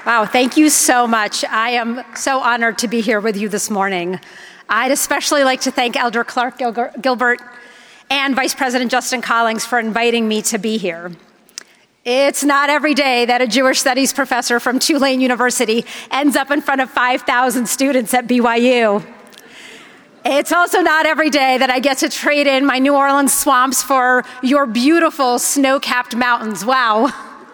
Wow, thank you so much. I am so honored to be here with you this morning. I'd especially like to thank Elder Clark Gilbert and Vice President Justin Collings for inviting me to be here. It's not every day that a Jewish studies professor from Tulane University ends up in front of 5,000 students at BYU. It's also not every day that I get to trade in my New Orleans swamps for your beautiful snow-capped mountains. Wow.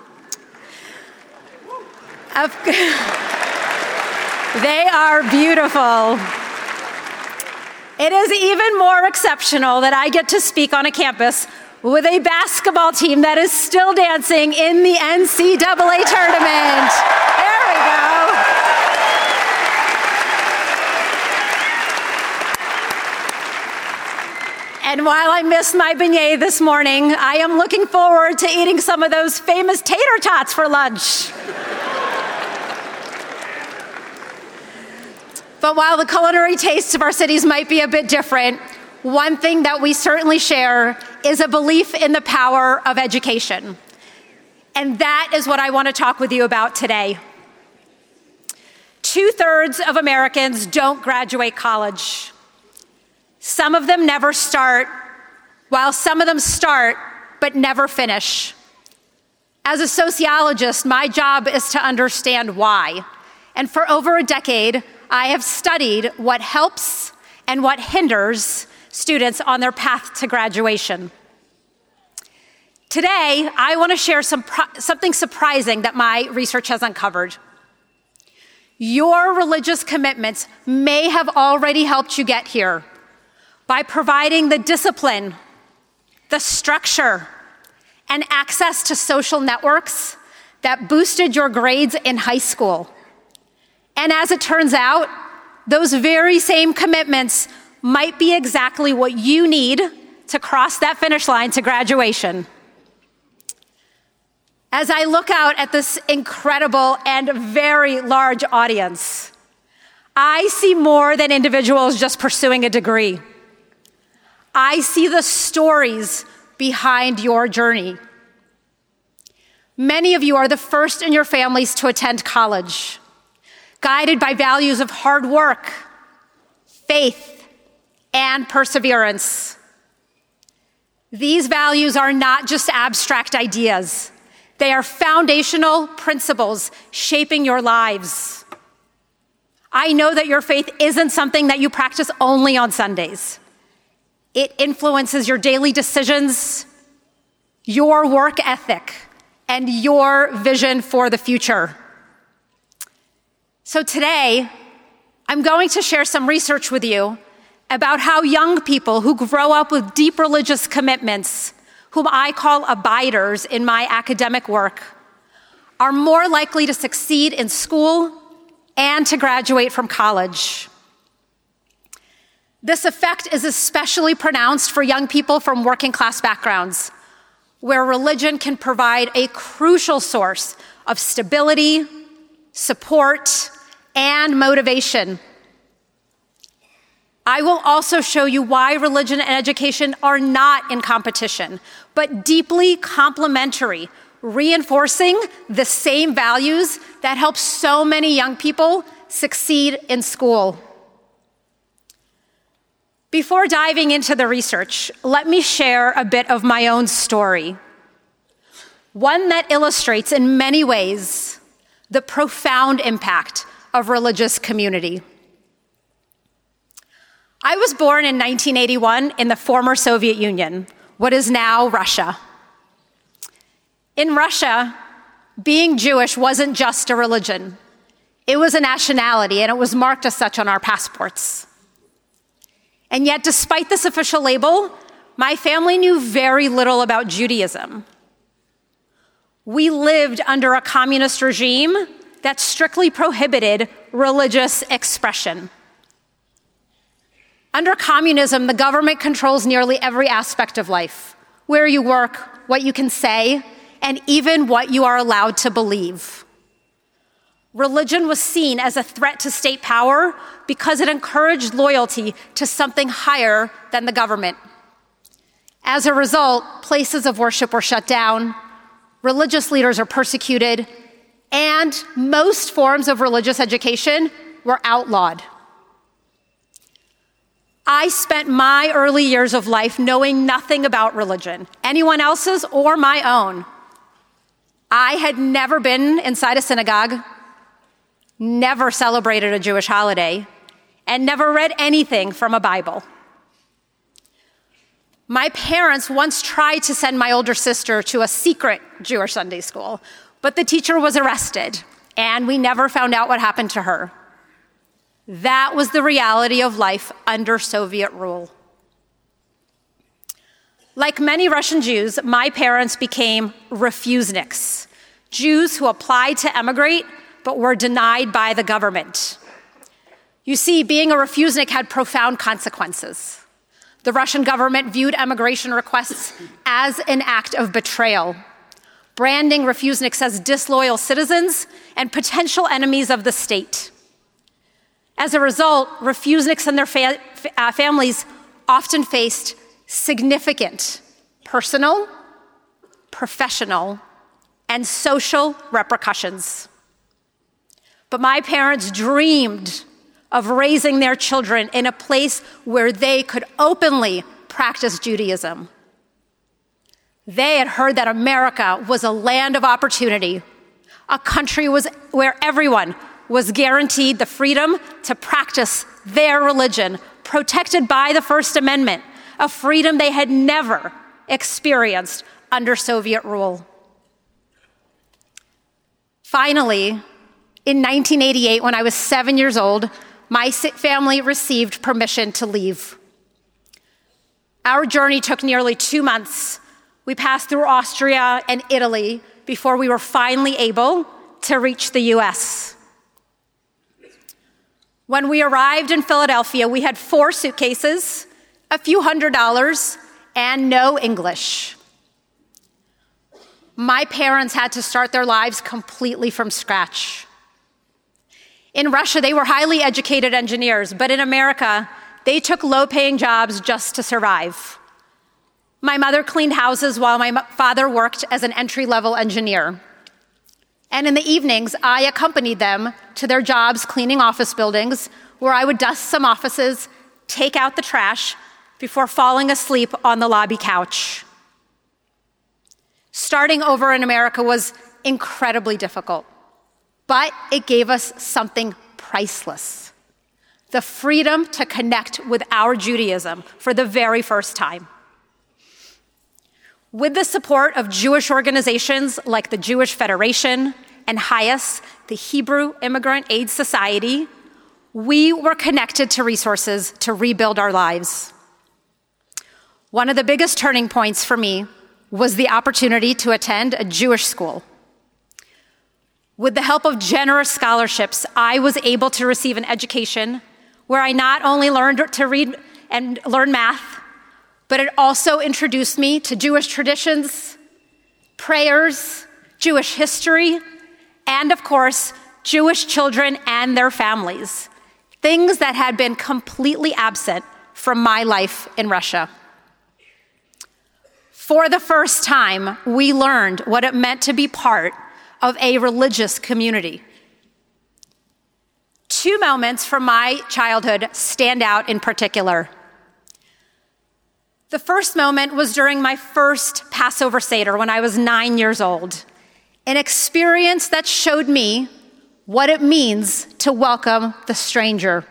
They are beautiful. It is even more exceptional that I get to speak on a campus with a basketball team that is still dancing in the NCAA tournament. There we go. And while I missed my beignet this morning, I am looking forward to eating some of those famous tater tots for lunch. But while the culinary tastes of our cities might be a bit different, one thing that we certainly share is a belief in the power of education. And that is what I want to talk with you about today. 2/3 of Americans don't graduate college. Some of them never start, while some of them start but never finish. As a sociologist, my job is to understand why. And for over a decade, I have studied what helps and what hinders students on their path to graduation. Today, I want to share something surprising that my research has uncovered. Your religious commitments may have already helped you get here by providing the discipline, the structure, and access to social networks that boosted your grades in high school. And as it turns out, those very same commitments might be exactly what you need to cross that finish line to graduation. As I look out at this incredible and very large audience, I see more than individuals just pursuing a degree. I see the stories behind your journey. Many of you are the first in your families to attend college, guided by values of hard work, faith, and perseverance. These values are not just abstract ideas. They are foundational principles shaping your lives. I know that your faith isn't something that you practice only on Sundays. It influences your daily decisions, your work ethic, and your vision for the future. So today, I'm going to share some research with you about how young people who grow up with deep religious commitments, whom I call abiders in my academic work, are more likely to succeed in school and to graduate from college. This effect is especially pronounced for young people from working class backgrounds, where religion can provide a crucial source of stability, support, and motivation. I will also show you why religion and education are not in competition, but deeply complementary, reinforcing the same values that help so many young people succeed in school. Before diving into the research, let me share a bit of my own story, one that illustrates in many ways the profound impact of religious community. I was born in 1981 in the former Soviet Union, what is now Russia. In Russia, being Jewish wasn't just a religion. It was a nationality, and it was marked as such on our passports. And yet, despite this official label, my family knew very little about Judaism. We lived under a communist regime that strictly prohibited religious expression. Under communism, the government controls nearly every aspect of life: where you work, what you can say, and even what you are allowed to believe. Religion was seen as a threat to state power because it encouraged loyalty to something higher than the government. As a result, places of worship were shut down, religious leaders are persecuted, and most forms of religious education were outlawed. I spent my early years of life knowing nothing about religion, anyone else's or my own. I had never been inside a synagogue, never celebrated a Jewish holiday, and never read anything from a Bible. My parents once tried to send my older sister to a secret Jewish Sunday school, but the teacher was arrested, and we never found out what happened to her. That was the reality of life under Soviet rule. Like many Russian Jews, my parents became refuseniks, Jews who applied to emigrate but were denied by the government. You see, being a refusenik had profound consequences. The Russian government viewed emigration requests as an act of betrayal, branding refuseniks as disloyal citizens and potential enemies of the state. As a result, refuseniks and their families often faced significant personal, professional, and social repercussions. But my parents dreamed of raising their children in a place where they could openly practice Judaism. They had heard that America was a land of opportunity, a country where everyone was guaranteed the freedom to practice their religion, protected by the First Amendment, a freedom they had never experienced under Soviet rule. Finally, in 1988, when I was 7 years old, my family received permission to leave. Our journey took nearly 2 months. We passed through Austria and Italy before we were finally able to reach the US. When we arrived in Philadelphia, we had 4 suitcases, a few $100s, and no English. My parents had to start their lives completely from scratch. In Russia, they were highly educated engineers, but in America, they took low-paying jobs just to survive. My mother cleaned houses while my father worked as an entry-level engineer. And in the evenings, I accompanied them to their jobs cleaning office buildings, where I would dust some offices, take out the trash, before falling asleep on the lobby couch. Starting over in America was incredibly difficult, but it gave us something priceless: the freedom to connect with our Judaism for the very first time. With the support of Jewish organizations like the Jewish Federation and HIAS, the Hebrew Immigrant Aid Society, we were connected to resources to rebuild our lives. One of the biggest turning points for me was the opportunity to attend a Jewish school. With the help of generous scholarships, I was able to receive an education where I not only learned to read and learn math, but it also introduced me to Jewish traditions, prayers, Jewish history, and of course, Jewish children and their families, things that had been completely absent from my life in Russia. For the first time, we learned what it meant to be part of a religious community. 2 moments from my childhood stand out in particular. The first moment was during my first Passover Seder when I was 9 years old, an experience that showed me what it means to welcome the stranger.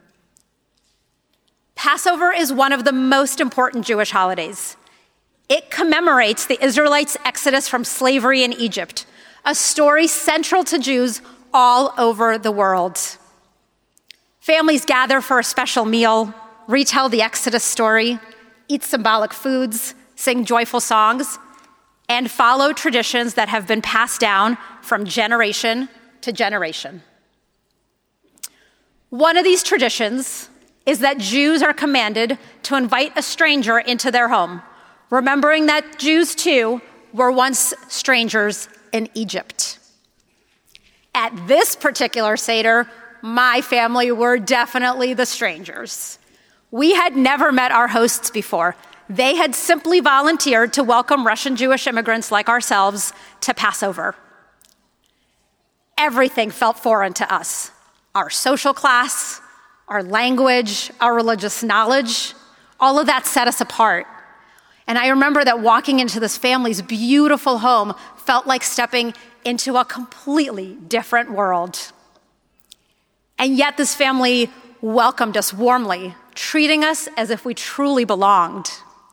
Passover is one of the most important Jewish holidays. It commemorates the Israelites' exodus from slavery in Egypt, a story central to Jews all over the world. Families gather for a special meal, retell the Exodus story, eat symbolic foods, sing joyful songs, and follow traditions that have been passed down from generation to generation. One of these traditions is that Jews are commanded to invite a stranger into their home, remembering that Jews, too, were once strangers in Egypt. At this particular Seder, my family were definitely the strangers. We had never met our hosts before. They had simply volunteered to welcome Russian Jewish immigrants like ourselves to Passover. everything felt foreign to us. Our social class, our language, our religious knowledge, all of that set us apart. And I remember that walking into this family's beautiful home felt like stepping into a completely different world. And yet this family welcomed us warmly, treating us as if we truly belonged.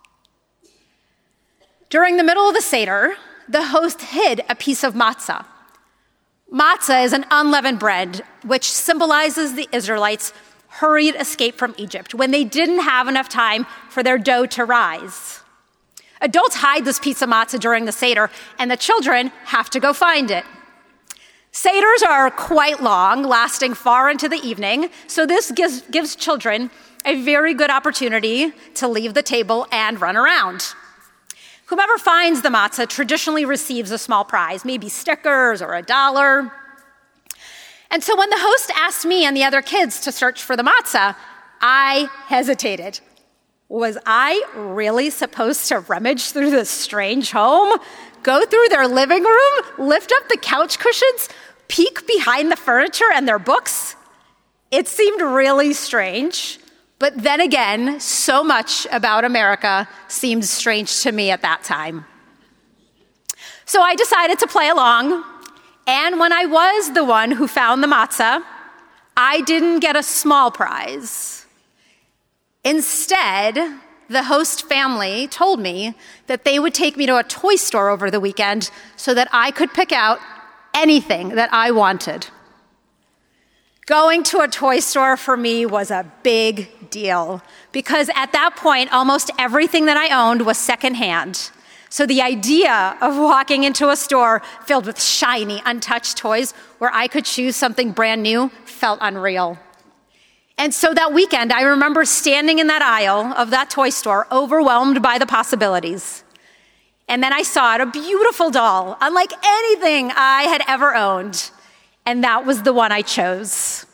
During the middle of the Seder, the host hid a piece of matzah. Matzah is an unleavened bread, which symbolizes the Israelites' hurried escape from Egypt when they didn't have enough time for their dough to rise. Adults hide this piece of matzah during the Seder, and the children have to go find it. Seders are quite long, lasting far into the evening, so this gives children a very good opportunity to leave the table and run around. Whomever finds the matzah traditionally receives a small prize, maybe stickers or $1. And so when the host asked me and the other kids to search for the matzah, I hesitated. Was I really supposed to rummage through this strange home, go through their living room, lift up the couch cushions, peek behind the furniture and their books? It seemed really strange. But then again, so much about America seemed strange to me at that time. So I decided to play along, and when I was the one who found the matzah, I didn't get a small prize. Instead, the host family told me that they would take me to a toy store over the weekend so that I could pick out anything that I wanted. Going to a toy store for me was a big deal because at that point, almost everything that I owned was secondhand. So the idea of walking into a store filled with shiny, untouched toys where I could choose something brand new felt unreal. And so that weekend, I remember standing in that aisle of that toy store, overwhelmed by the possibilities. And then I saw a beautiful doll, unlike anything I had ever owned. And that was the one I chose.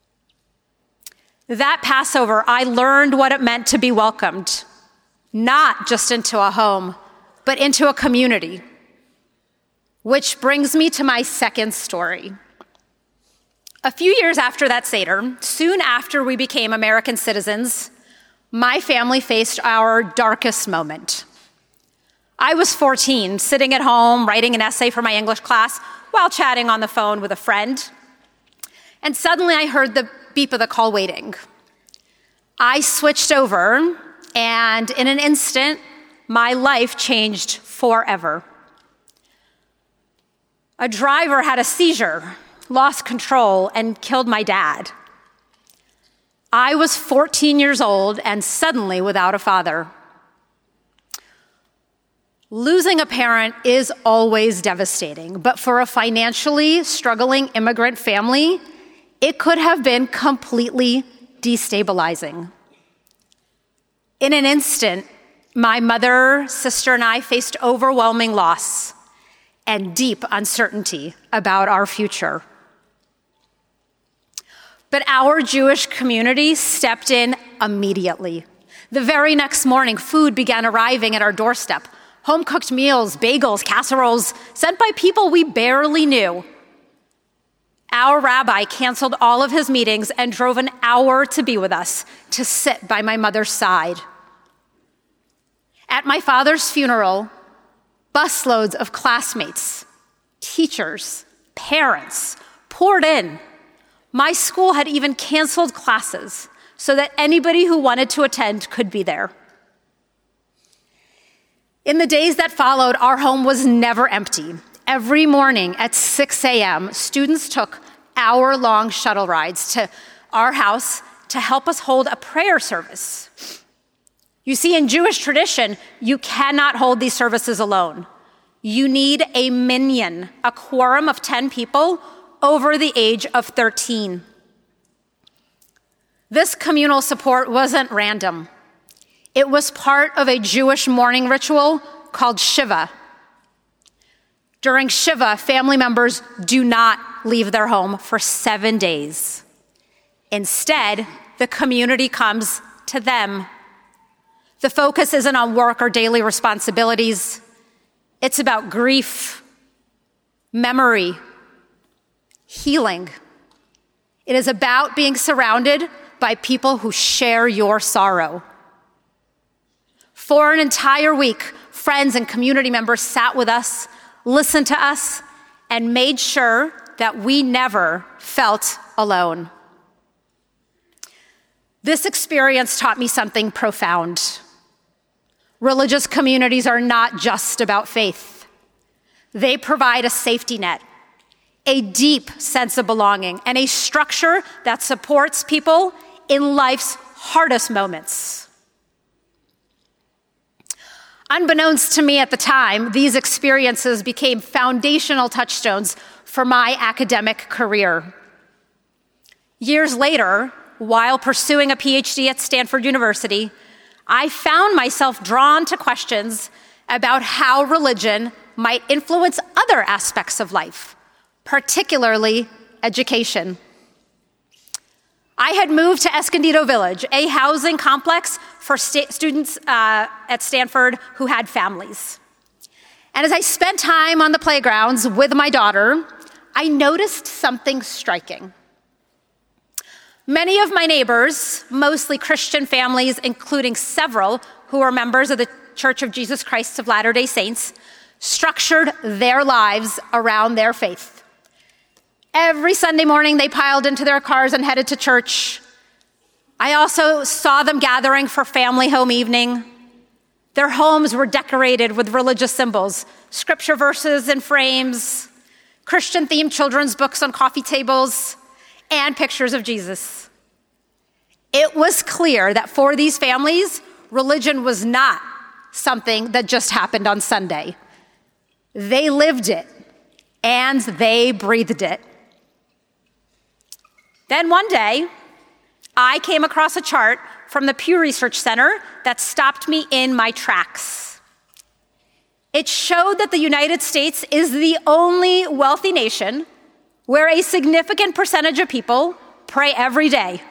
That Passover, I learned what it meant to be welcomed, not just into a home, but into a community. Which brings me to my second story. A few years after that Seder, soon after we became American citizens, my family faced our darkest moment. I was 14, sitting at home, writing an essay for my English class while chatting on the phone with a friend. And suddenly I heard the beep of the call waiting. I switched over, and in an instant, my life changed forever. A driver had a seizure, lost control, and killed my dad. I was 14 years old and suddenly without a father. Losing a parent is always devastating, but for a financially struggling immigrant family, it could have been completely destabilizing. In an instant, my mother, sister, and I faced overwhelming loss and deep uncertainty about our future. But our Jewish community stepped in immediately. The very next morning, food began arriving at our doorstep. Home-cooked meals, bagels, casseroles, sent by people we barely knew. Our rabbi canceled all of his meetings and drove an hour to be with us, to sit by my mother's side. At my father's funeral, busloads of classmates, teachers, parents poured in. My school had even canceled classes so that anybody who wanted to attend could be there. In the days that followed, our home was never empty. Every morning at 6 a.m., students took hour-long shuttle rides to our house to help us hold a prayer service. You see, in Jewish tradition, you cannot hold these services alone. You need a minyan, a quorum of 10 people over the age of 13. This communal support wasn't random. It was part of a Jewish mourning ritual called Shiva. During Shiva, family members do not leave their home for 7 days. Instead, the community comes to them. The focus isn't on work or daily responsibilities. It's about grief, memory, healing. It is about being surrounded by people who share your sorrow. For an entire week, friends and community members sat with us, listened to us, and made sure that we never felt alone. This experience taught me something profound. Religious communities are not just about faith. They provide a safety net, a deep sense of belonging, and a structure that supports people in life's hardest moments. Unbeknownst to me at the time, these experiences became foundational touchstones for my academic career. Years later, while pursuing a PhD at Stanford University, I found myself drawn to questions about how religion might influence other aspects of life, particularly education. I had moved to Escondido Village, a housing complex for students at Stanford who had families. And as I spent time on the playgrounds with my daughter, I noticed something striking. Many of my neighbors, mostly Christian families, including several who were members of the Church of Jesus Christ of Latter-day Saints, structured their lives around their faith. Every Sunday morning, they piled into their cars and headed to church. I also saw them gathering for family home evening. Their homes were decorated with religious symbols, scripture verses in frames, Christian-themed children's books on coffee tables, and pictures of Jesus. It was clear that for these families, religion was not something that just happened on Sunday. They lived it, and they breathed it. Then one day, I came across a chart from the Pew Research Center that stopped me in my tracks. It showed that the United States is the only wealthy nation where a significant percentage of people pray every day.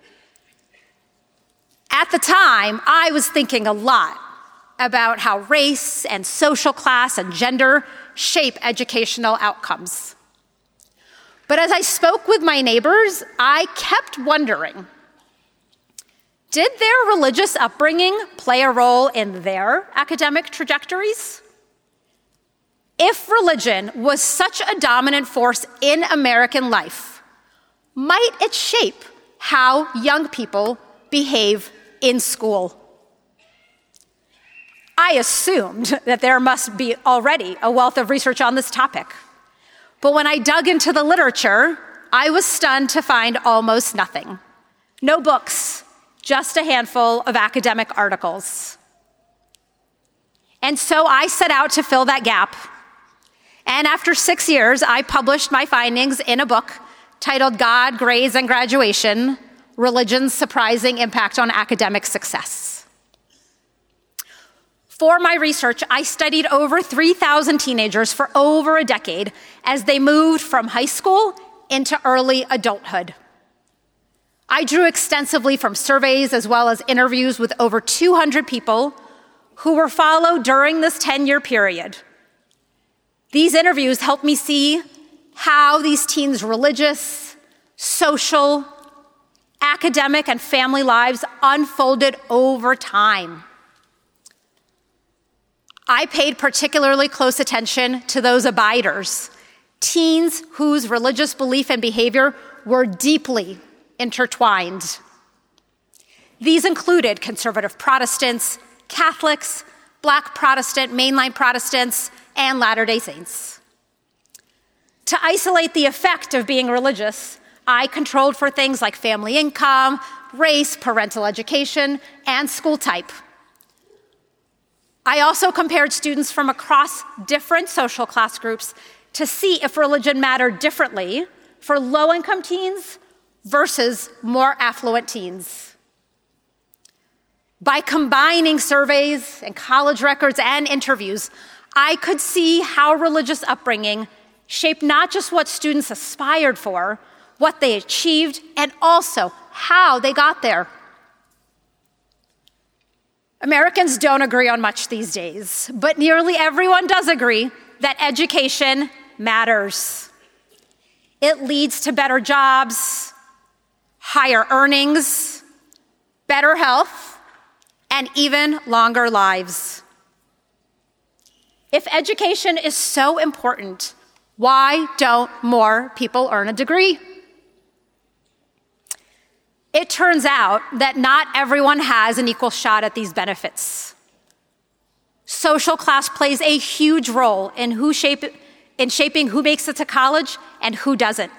At the time, I was thinking a lot about how race and social class and gender shape educational outcomes. But as I spoke with my neighbors, I kept wondering, did their religious upbringing play a role in their academic trajectories? If religion was such a dominant force in American life, might it shape how young people behave in school? I assumed that there must be already a wealth of research on this topic. But when I dug into the literature, I was stunned to find almost nothing. No books, just a handful of academic articles. And so I set out to fill that gap. And after 6 years, I published my findings in a book titled God, Grades, and Graduation: Religion's Surprising Impact on Academic Success. For my research, I studied over 3,000 teenagers for over a decade as they moved from high school into early adulthood. I drew extensively from surveys as well as interviews with over 200 people who were followed during this 10-year period. These interviews helped me see how these teens' religious, social, academic, and family lives unfolded over time. I paid particularly close attention to those abiders, teens whose religious belief and behavior were deeply intertwined. These included conservative Protestants, Catholics, Black Protestant, mainline Protestants, and Latter-day Saints. To isolate the effect of being religious, I controlled for things like family income, race, parental education, and school type. I also compared students from across different social class groups to see if religion mattered differently for low-income teens versus more affluent teens. By combining surveys and college records and interviews, I could see how religious upbringing shaped not just what students aspired for, what they achieved, and also how they got there. Americans don't agree on much these days, but nearly everyone does agree that education matters. It leads to better jobs, higher earnings, better health, and even longer lives. If education is so important, why don't more people earn a degree? It turns out that not everyone has an equal shot at these benefits. Social class plays a huge role in shaping who makes it to college and who doesn't.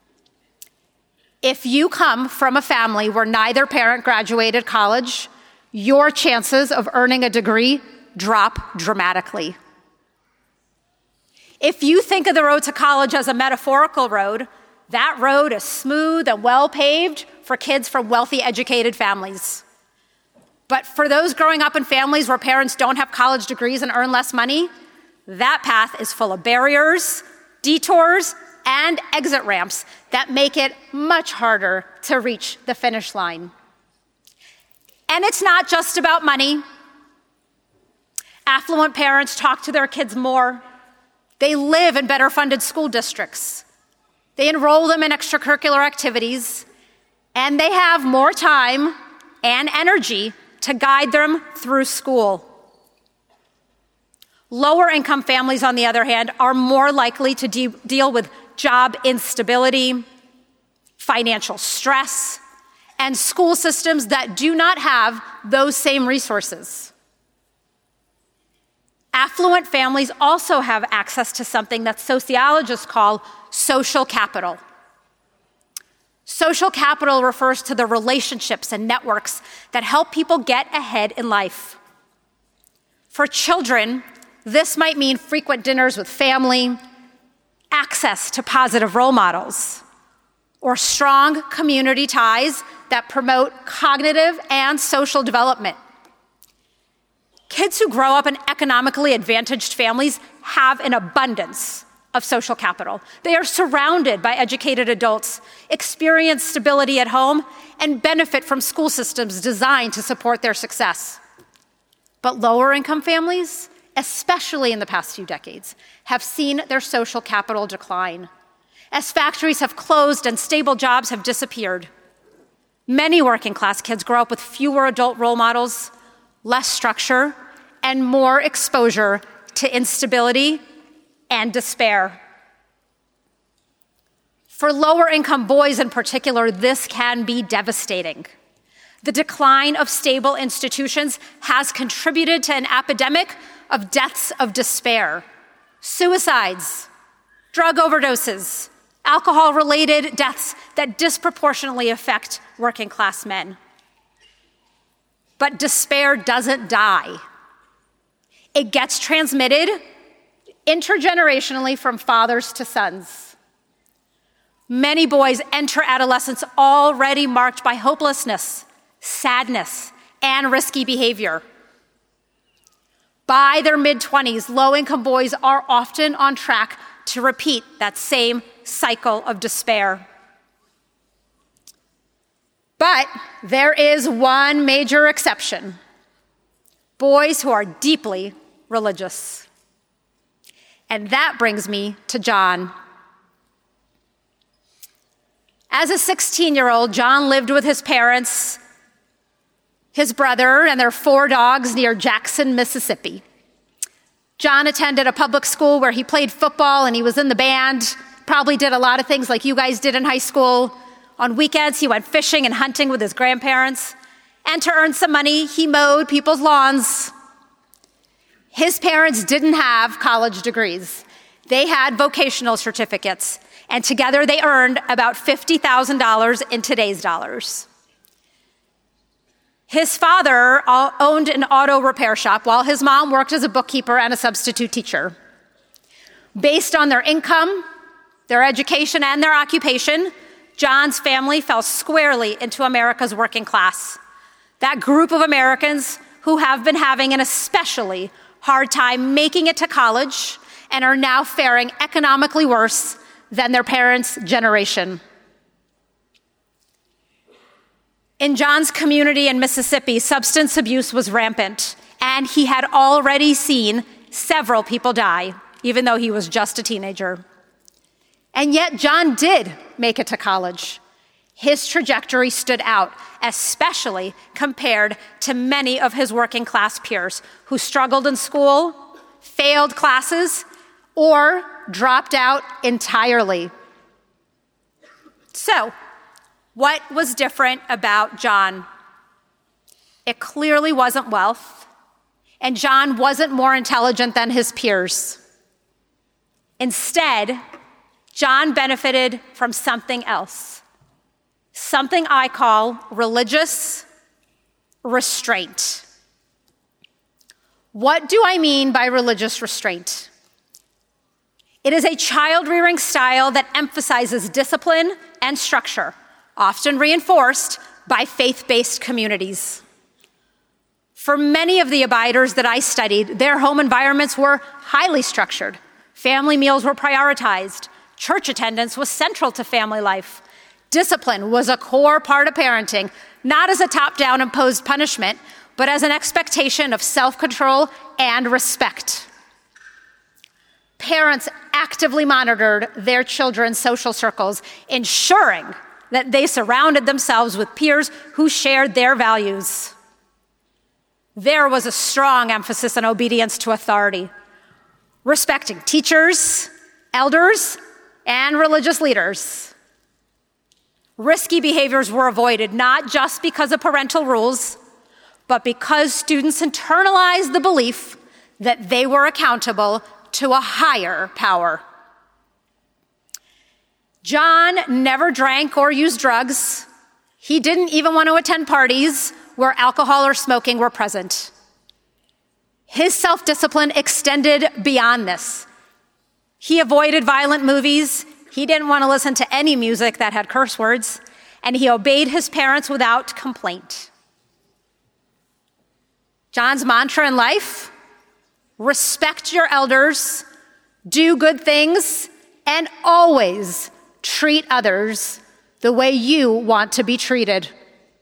If you come from a family where neither parent graduated college, your chances of earning a degree drop dramatically. If you think of the road to college as a metaphorical road, that road is smooth and well-paved for kids from wealthy, educated families. But for those growing up in families where parents don't have college degrees and earn less money, that path is full of barriers, detours, and exit ramps that make it much harder to reach the finish line. And it's not just about money. Affluent parents talk to their kids more. They live in better funded school districts. They enroll them in extracurricular activities, and they have more time and energy to guide them through school. Lower income families, on the other hand, are more likely to deal with job instability, financial stress, and school systems that do not have those same resources. Affluent families also have access to something that sociologists call social capital. Social capital refers to the relationships and networks that help people get ahead in life. For children, this might mean frequent dinners with family, access to positive role models, or strong community ties that promote cognitive and social development. Kids who grow up in economically advantaged families have an abundance of social capital. They are surrounded by educated adults, experience stability at home, and benefit from school systems designed to support their success. But lower income families, especially in the past few decades, have seen their social capital decline. As factories have closed and stable jobs have disappeared, many working class kids grow up with fewer adult role models, less structure, and more exposure to instability and despair. For lower income boys in particular, this can be devastating. The decline of stable institutions has contributed to an epidemic of deaths of despair, suicides, drug overdoses, alcohol-related deaths that disproportionately affect working class men. But despair doesn't die. It gets transmitted intergenerationally from fathers to sons. Many boys enter adolescence already marked by hopelessness, sadness, and risky behavior. By their mid-20s, low-income boys are often on track to repeat that same cycle of despair. But there is one major exception: boys who are deeply religious. And that brings me to John. As a 16-year-old, John lived with his parents, his brother, and their 4 dogs near Jackson, Mississippi. John attended a public school where he played football and he was in the band, probably did a lot of things like you guys did in high school. On weekends, he went fishing and hunting with his grandparents. And to earn some money, he mowed people's lawns. His parents didn't have college degrees. They had vocational certificates, and together they earned about $50,000 in today's dollars. His father owned an auto repair shop while his mom worked as a bookkeeper and a substitute teacher. Based on their income, their education, and their occupation, John's family fell squarely into America's working class. That group of Americans who have been having an especially hard time making it to college and are now faring economically worse than their parents' generation. In John's community in Mississippi, substance abuse was rampant, and he had already seen several people die, even though he was just a teenager. And yet John did make it to college. His trajectory stood out, especially compared to many of his working class peers who struggled in school, failed classes, or dropped out entirely. So, what was different about John? It clearly wasn't wealth, and John wasn't more intelligent than his peers. Instead, John benefited from something else, something I call religious restraint. What do I mean by religious restraint? It is a child-rearing style that emphasizes discipline and structure, often reinforced by faith-based communities. For many of the abiders that I studied, their home environments were highly structured. Family meals were prioritized. Church attendance was central to family life. Discipline was a core part of parenting, not as a top-down imposed punishment, but as an expectation of self-control and respect. Parents actively monitored their children's social circles, ensuring that they surrounded themselves with peers who shared their values. There was a strong emphasis on obedience to authority, respecting teachers, elders, and religious leaders. Risky behaviors were avoided, not just because of parental rules, but because students internalized the belief that they were accountable to a higher power. John never drank or used drugs. He didn't even want to attend parties where alcohol or smoking were present. His self-discipline extended beyond this. He avoided violent movies. He didn't want to listen to any music that had curse words, and he obeyed his parents without complaint. John's mantra in life: respect your elders, do good things, and always treat others the way you want to be treated.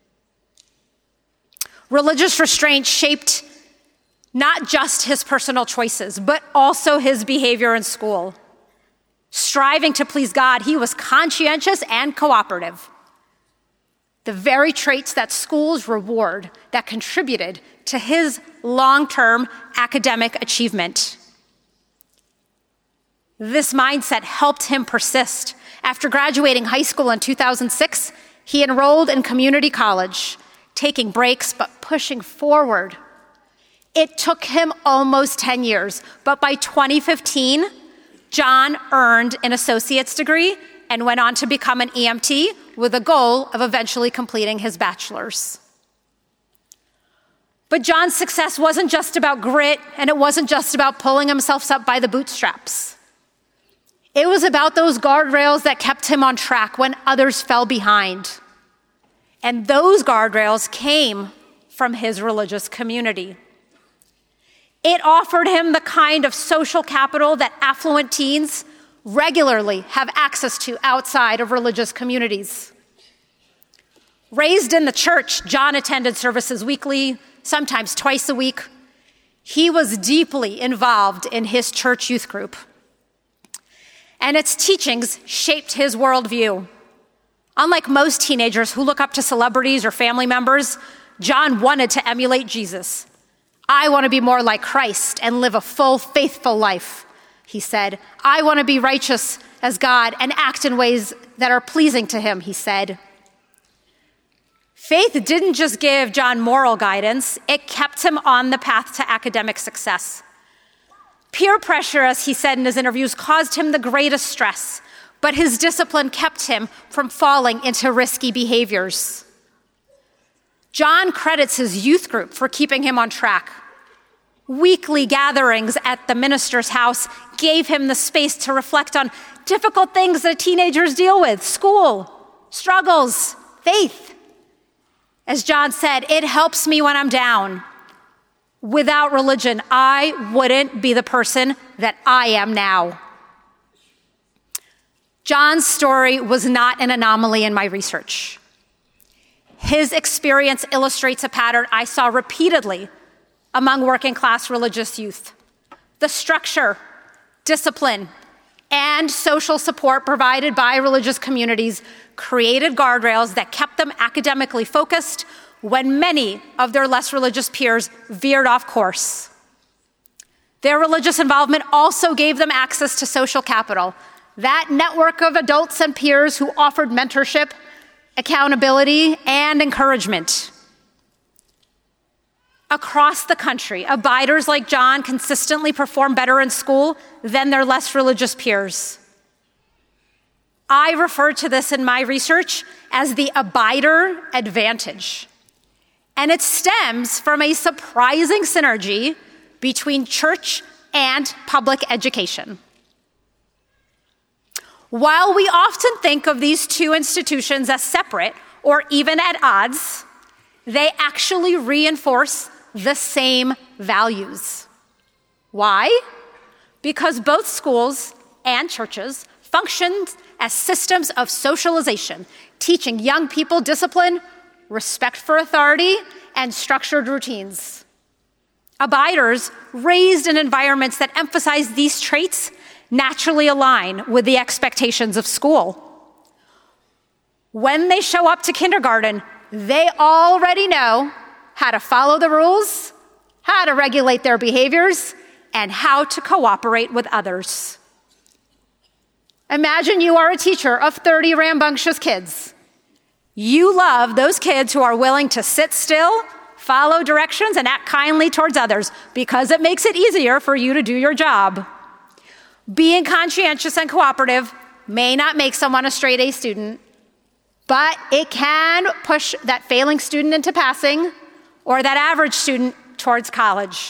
Religious restraint shaped not just his personal choices, but also his behavior in school. Striving to please God, he was conscientious and cooperative. The very traits that schools reward that contributed to his long-term academic achievement. This mindset helped him persist. After graduating high school in 2006, he enrolled in community college, taking breaks but pushing forward. It took him almost 10 years, but by 2015, John earned an associate's degree and went on to become an EMT with a goal of eventually completing his bachelor's. But John's success wasn't just about grit, and it wasn't just about pulling himself up by the bootstraps. It was about those guardrails that kept him on track when others fell behind. And those guardrails came from his religious community. It offered him the kind of social capital that affluent teens regularly have access to outside of religious communities. Raised in the church, John attended services weekly, sometimes twice a week. He was deeply involved in his church youth group, and its teachings shaped his worldview. Unlike most teenagers who look up to celebrities or family members, John wanted to emulate Jesus. "I want to be more like Christ and live a full, faithful life," he said. "I want to be righteous as God and act in ways that are pleasing to him," he said. Faith didn't just give John moral guidance, it kept him on the path to academic success. Peer pressure, as he said in his interviews, caused him the greatest stress, but his discipline kept him from falling into risky behaviors. John credits his youth group for keeping him on track. Weekly gatherings at the minister's house gave him the space to reflect on difficult things that teenagers deal with: school, struggles, faith. As John said, "It helps me when I'm down. Without religion, I wouldn't be the person that I am now." John's story was not an anomaly in my research. His experience illustrates a pattern I saw repeatedly among working class religious youth. The structure, discipline, and social support provided by religious communities created guardrails that kept them academically focused when many of their less religious peers veered off course. Their religious involvement also gave them access to social capital, that network of adults and peers who offered mentorship, accountability, and encouragement. Across the country, abiders like John consistently perform better in school than their less religious peers. I refer to this in my research as the abider advantage. And it stems from a surprising synergy between church and public education. While we often think of these two institutions as separate or even at odds, they actually reinforce the same values. Why? Because both schools and churches function as systems of socialization, teaching young people discipline, respect for authority, and structured routines. Abiders raised in environments that emphasize these traits naturally align with the expectations of school. When they show up to kindergarten, they already know how to follow the rules, how to regulate their behaviors, and how to cooperate with others. Imagine you are a teacher of 30 rambunctious kids. You love those kids who are willing to sit still, follow directions, and act kindly towards others because it makes it easier for you to do your job. Being conscientious and cooperative may not make someone a straight A student, but it can push that failing student into passing or that average student towards college.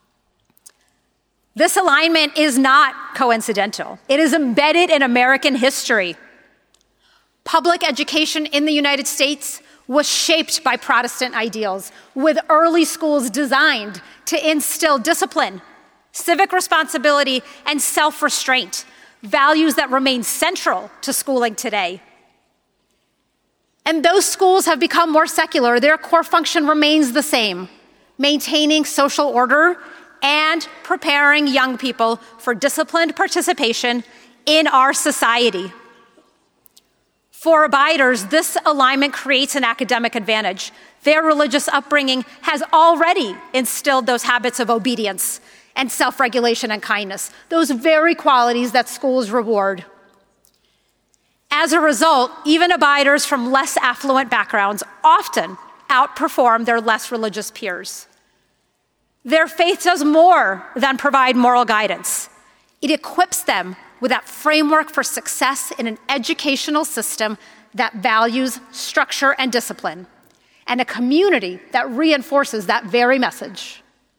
This alignment is not coincidental. It is embedded in American history. Public education in the United States was shaped by Protestant ideals, with early schools designed to instill discipline, civic responsibility, and self-restraint, values that remain central to schooling today. And those schools have become more secular. Their core function remains the same, maintaining social order and preparing young people for disciplined participation in our society. For abiders, this alignment creates an academic advantage. Their religious upbringing has already instilled those habits of obedience and self-regulation and kindness, those very qualities that schools reward. As a result, even abiders from less affluent backgrounds often outperform their less religious peers. Their faith does more than provide moral guidance. It equips them with that framework for success in an educational system that values structure and discipline, and a community that reinforces that very message.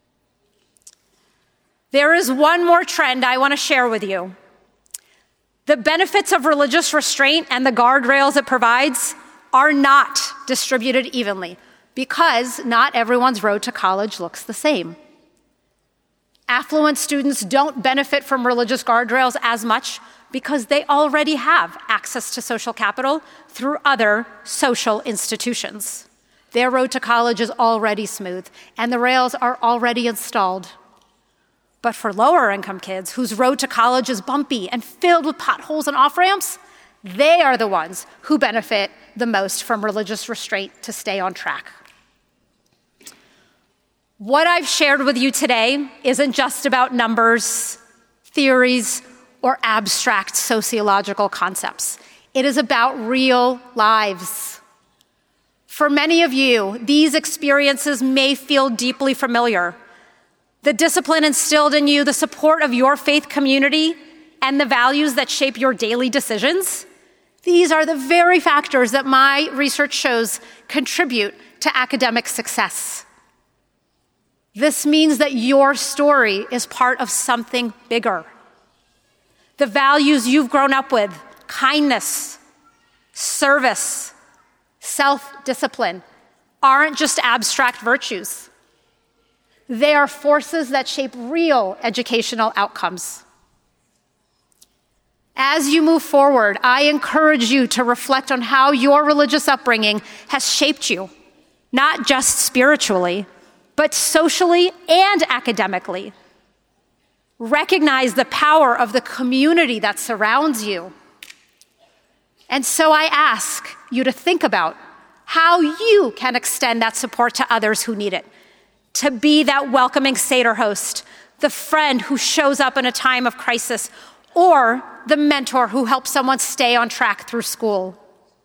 There is one more trend I want to share with you. The benefits of religious restraint and the guardrails it provides are not distributed evenly because not everyone's road to college looks the same. Affluent students don't benefit from religious guardrails as much because they already have access to social capital through other social institutions. Their road to college is already smooth, and the rails are already installed. But for lower income kids whose road to college is bumpy and filled with potholes and off-ramps, they are the ones who benefit the most from religious restraint to stay on track. What I've shared with you today isn't just about numbers, theories, or abstract sociological concepts. It is about real lives. For many of you, these experiences may feel deeply familiar. The discipline instilled in you, the support of your faith community, and the values that shape your daily decisions, these are the very factors that my research shows contribute to academic success. This means that your story is part of something bigger. The values you've grown up with, kindness, service, self-discipline, aren't just abstract virtues. They are forces that shape real educational outcomes. As you move forward, I encourage you to reflect on how your religious upbringing has shaped you, not just spiritually, but socially and academically. Recognize the power of the community that surrounds you. And so I ask you to think about how you can extend that support to others who need it, to be that welcoming Seder host, the friend who shows up in a time of crisis, or the mentor who helps someone stay on track through school.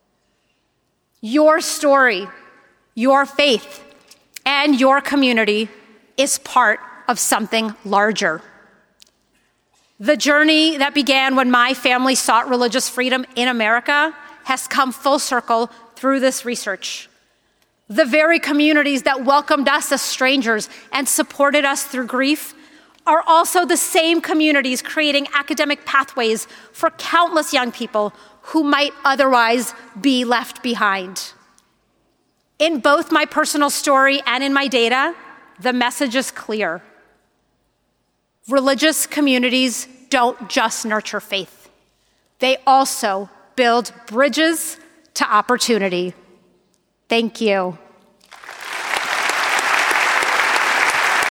Your story, your faith, and your community is part of something larger. The journey that began when my family sought religious freedom in America has come full circle through this research. The very communities that welcomed us as strangers and supported us through grief are also the same communities creating academic pathways for countless young people who might otherwise be left behind. In both my personal story and in my data, the message is clear. Religious communities don't just nurture faith. They also build bridges to opportunity. Thank you.